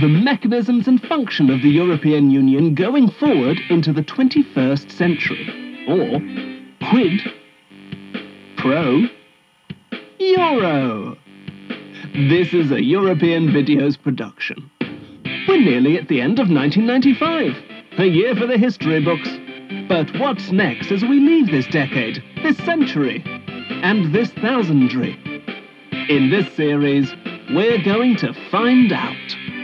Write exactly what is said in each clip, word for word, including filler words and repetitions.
the mechanisms and function of the European Union going forward into the twenty-first century. Or quid pro euro. This is a European Videos production. We're nearly at the end of nineteen ninety-five, a year for the history books. But what's next as we leave this decade, this century, and this thousandry? In this series, we're going to find out.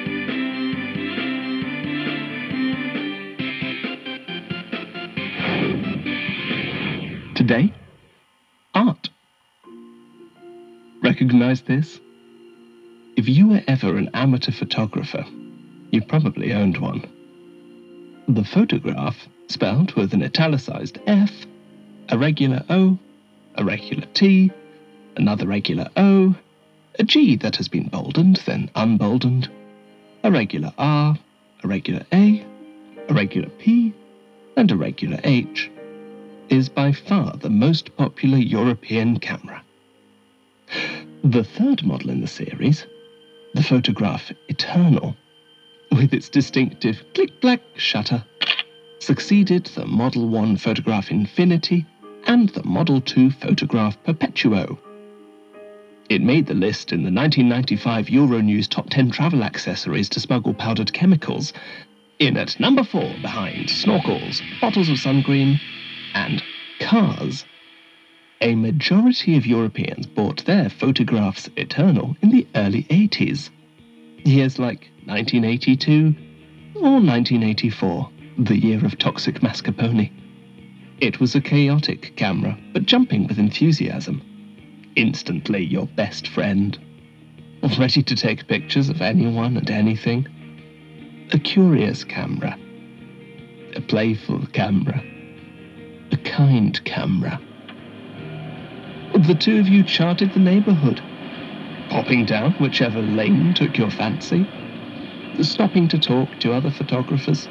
Today, art. Recognize this? If you were ever an amateur photographer, you probably owned one. The photograph, spelled with an italicized F, a regular O, a regular T, another regular O, a G that has been boldened, then unboldened, a regular R, a regular A, a regular P, and a regular H, is by far the most popular European camera. The third model in the series, the photograph Eternal, with its distinctive click-clack shutter, succeeded the Model one photograph Infinity and the Model two photograph Perpetuo. It made the list in the nineteen ninety-five Euronews Top ten Travel Accessories to Smuggle Powdered Chemicals, in at number four behind snorkels, bottles of sun cream, and cars. A majority of Europeans bought their photographs Eternal in the early eighties. Years like nineteen eighty-two or nineteen eighty-four, the year of toxic mascarpone. It was a chaotic camera, but jumping with enthusiasm. Instantly your best friend. Ready to take pictures of anyone and anything. A curious camera. A playful camera. A kind camera. The two of you charted the neighborhood, popping down whichever lane took your fancy, stopping to talk to other photographers,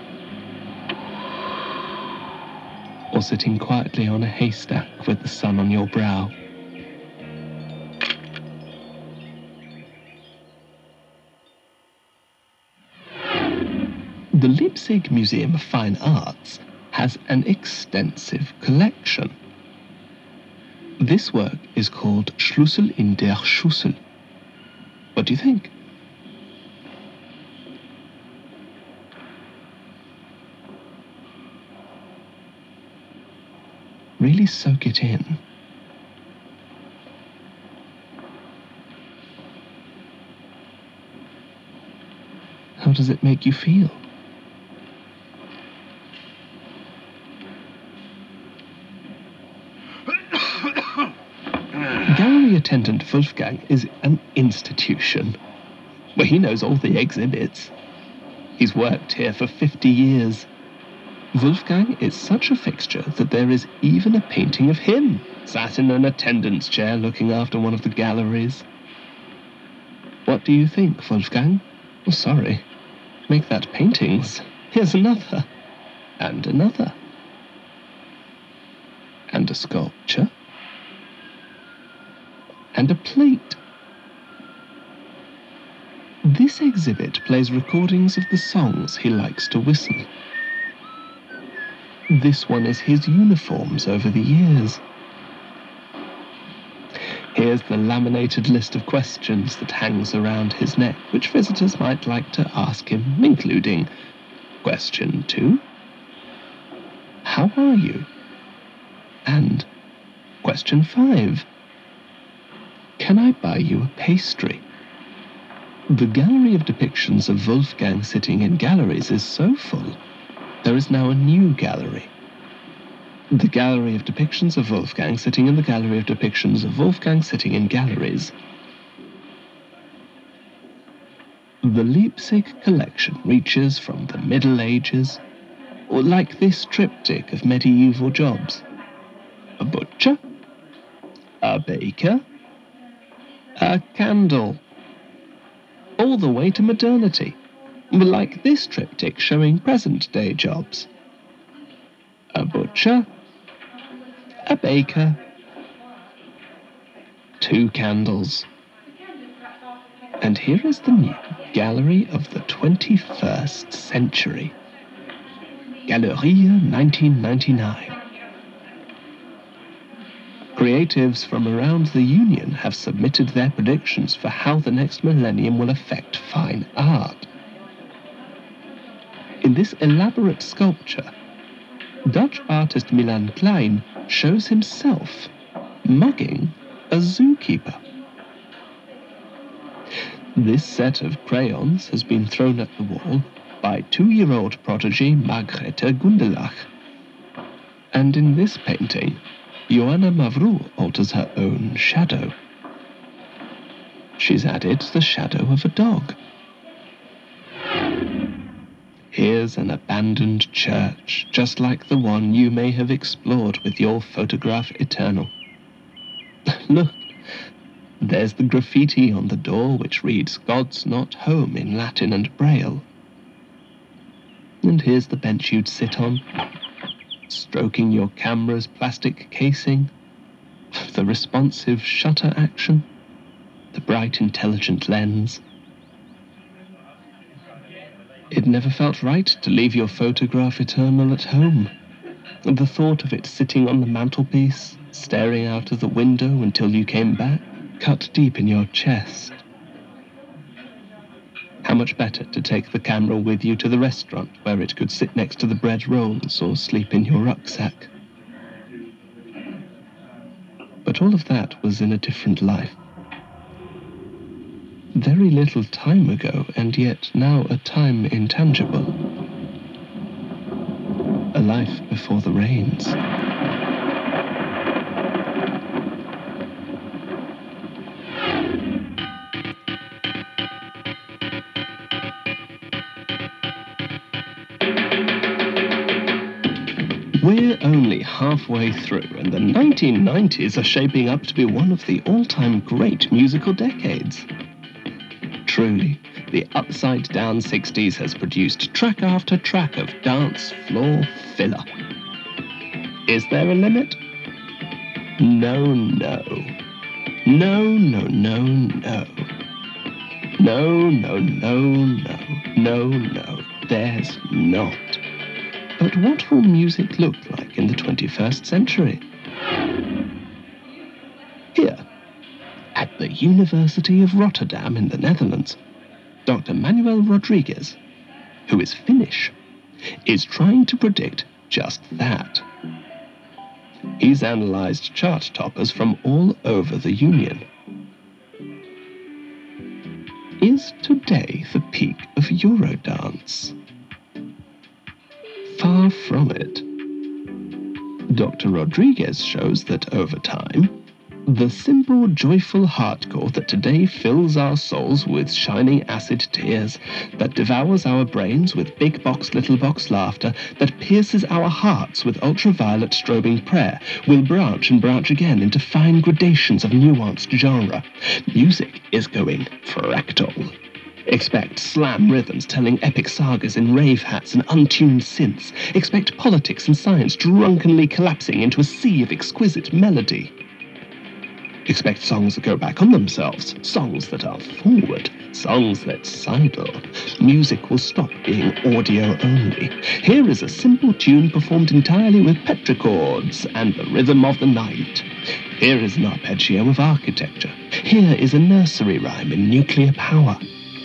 or sitting quietly on a haystack with the sun on your brow. The Leipzig Museum of Fine Arts has an extensive collection. This work is called Schlüssel in der Schüssel. What do you think? Really soak it in. How does it make you feel? Gallery attendant Wolfgang is an institution, where he knows all the exhibits. He's worked here for fifty years. Wolfgang is such a fixture that there is even a painting of him, sat in an attendant's chair looking after one of the galleries. What do you think, Wolfgang? Oh, sorry. Make that paintings. Here's another. And another. And a sculpture. And a plate. This exhibit plays recordings of the songs he likes to whistle. This one is his uniforms over the years. Here's the laminated list of questions that hangs around his neck, which visitors might like to ask him, including question two, how are you? And question five, can I buy you a pastry? The gallery of depictions of Wolfgang sitting in galleries is so full, there is now a new gallery. The gallery of depictions of Wolfgang sitting in the gallery of depictions of Wolfgang sitting in galleries. The Leipzig collection reaches from the Middle Ages, or like this triptych of medieval jobs. A butcher, a baker, a candle, all the way to modernity, like this triptych showing present-day jobs. A butcher, a baker, two candles. And here is the new Gallery of the twenty-first Century. Galeria nineteen ninety-nine. Creatives from around the Union have submitted their predictions for how the next millennium will affect fine art. In this elaborate sculpture, Dutch artist Milan Klein shows himself mugging a zookeeper. This set of crayons has been thrown at the wall by two-year-old prodigy Margrethe Gundelach. And in this painting, Joanna Mavroux alters her own shadow. She's added the shadow of a dog. Here's an abandoned church, just like the one you may have explored with your photograph eternal. Look, there's the graffiti on the door which reads "God's not home" in Latin and Braille. And here's the bench you'd sit on, stroking your camera's plastic casing, the responsive shutter action, the bright intelligent lens. It never felt right to leave your photograph eternal at home. The thought of it sitting on the mantelpiece, staring out of the window until you came back, cut deep in your chest. How much better to take the camera with you to the restaurant where it could sit next to the bread rolls or sleep in your rucksack. But all of that was in a different life. Very little time ago, and yet now a time intangible. A life before the rains. We're only halfway through, and the nineteen nineties are shaping up to be one of the all-time great musical decades. Truly, the upside-down sixties has produced track after track of dance floor filler. Is there a limit? No, no. No, no, no, no. No, no, no, no. No, no. There's not. But what will music look like in the twenty-first century? Here, at the University of Rotterdam in the Netherlands, Doctor Manuel Rodriguez, who is Finnish, is trying to predict just that. He's analysed chart toppers from all over the Union. Is today the peak of Eurodance? Far from it. Doctor Rodriguez shows that over time, the simple, joyful hardcore that today fills our souls with shining acid tears, that devours our brains with big box, little box laughter, that pierces our hearts with ultraviolet strobing prayer, will branch and branch again into fine gradations of nuanced genre. Music is going fractal. Expect slam rhythms telling epic sagas in rave hats and untuned synths. Expect politics and science drunkenly collapsing into a sea of exquisite melody. Expect songs that go back on themselves, songs that are forward, songs that sidle. Music will stop being audio only. Here is a simple tune performed entirely with petrichords and the rhythm of the night. Here is an arpeggio of architecture. Here is a nursery rhyme in nuclear power.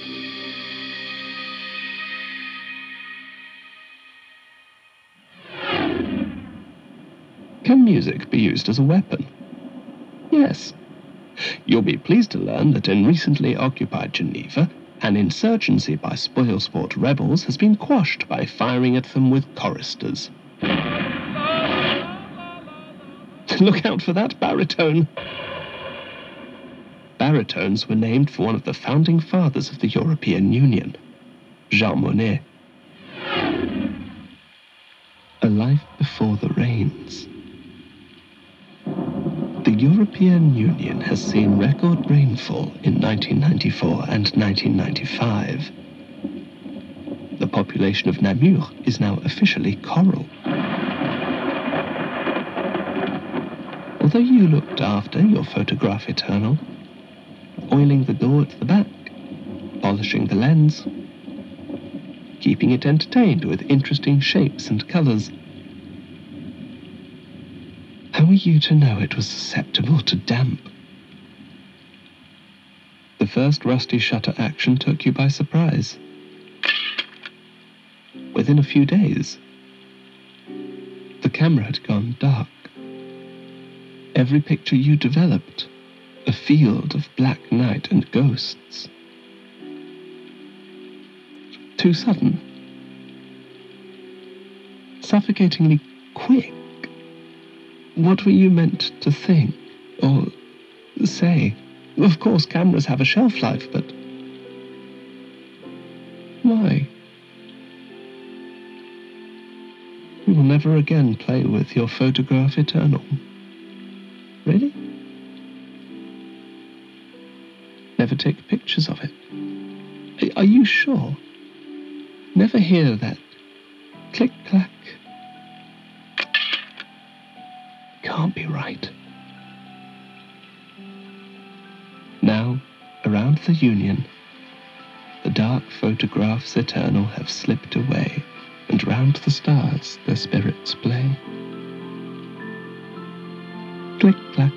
Can music be used as a weapon? Yes. You'll be pleased to learn that in recently occupied Geneva, an insurgency by spoilsport rebels has been quashed by firing at them with choristers. Look out for that baritone! Baritones were named for one of the founding fathers of the European Union, Jean Monnet. A life before the rains. The European Union has seen record rainfall in nineteen ninety-four and nineteen ninety-five. The population of Namur is now officially coral. Although you looked after your photograph eternal, oiling the door at the back, polishing the lens, keeping it entertained with interesting shapes and colours. How were you to know it was susceptible to damp? The first rusty shutter action took you by surprise. Within a few days, the camera had gone dark. Every picture you developed, a field of black night and ghosts. Too sudden. Suffocatingly quick. What were you meant to think or say? Of course, cameras have a shelf life, but why? You will never again play with your photograph eternal. Really? Never take pictures of it? Are you sure? Never hear that click-clack? Can't be right. Now, around the Union, the dark photographs eternal have slipped away, and round the stars their spirits play. Click-clack.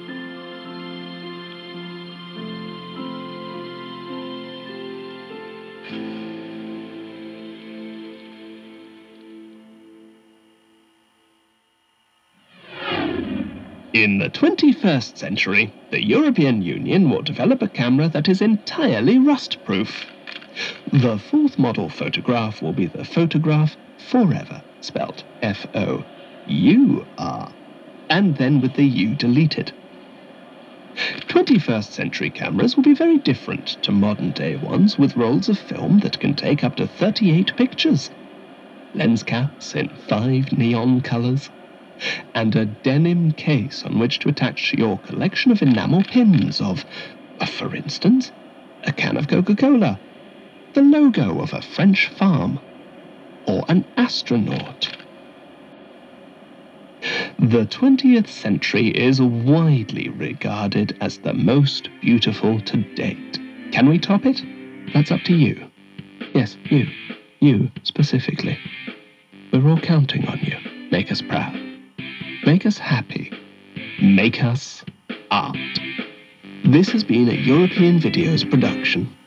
In the twenty-first century, the European Union will develop a camera that is entirely rust-proof. The fourth model photograph will be the Photograph Forever, spelled F O U R, and then with the U deleted. twenty-first century cameras will be very different to modern-day ones, with rolls of film that can take up to thirty-eight pictures, lens caps in five neon colours, and a denim case on which to attach your collection of enamel pins of, uh, for instance, a can of Coca-Cola, the logo of a French farm, or an astronaut. The twentieth century is widely regarded as the most beautiful to date. Can we top it? That's up to you. Yes, you. You, specifically. We're all counting on you. Make us proud. Make us happy. Make us art. This has been a European Videos production.